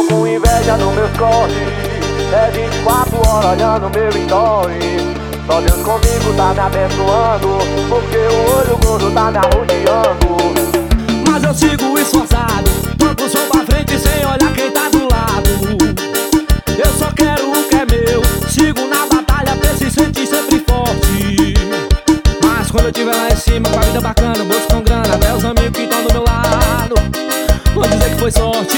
com inveja no meus corre. É 24 horas olhando meu story. Só Deus comigo tá me abençoando, porque o olho gordo tá me arrodeando. Mas eu sigo esforçado, toco o som pra frente sem olhar quem tá do lado. Eu só quero o que é meu, sigo na batalha persistente e sempre forte. Mas quando eu tiver lá em cima com a vida bacana, bolso com grana, até os amigos que estão do meu lado vão dizer que foi sorte.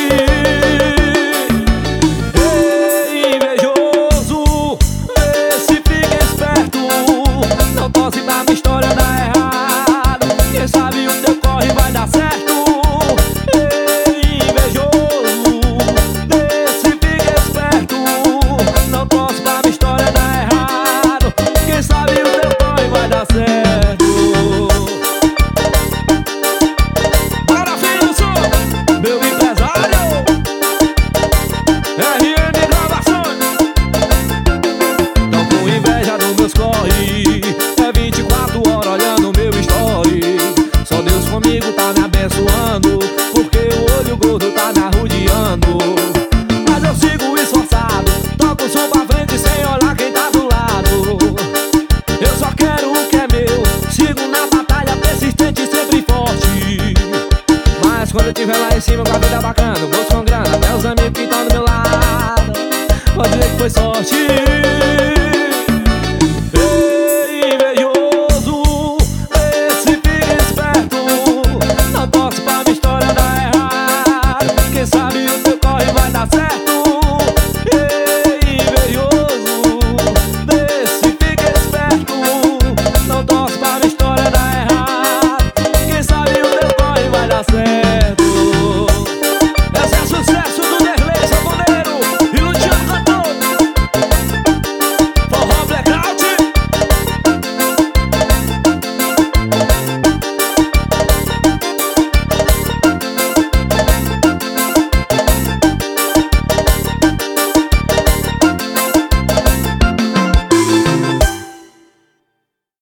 Ei, invejoso, vê se fica esperto, não torce pra minha história dar errado. Quem sabe o teu corre vai dar certo. Ei, invejoso, vê se fica esperto, não torce pra minha história dar errado. Quem sabe o teu corre vai dar certo. Bora, filho do som, meu empresário RN Gravações. Tô com inveja dos meus corre, é 24 horas olhando meu story. Só Deus comigo tá me abençoando, porque o olho gordo tá me arrodeando. Mas eu sigo esforçado, toco o som pra frente sem olhar quem tá do lado. Eu só quero o que é meu, sigo na batalha persistente e sempre forte. Mas quando eu tiver lá em cima com a vida bacana, bolso com grana, até os amigos que estão do meu lado vão dizer que foi sorte.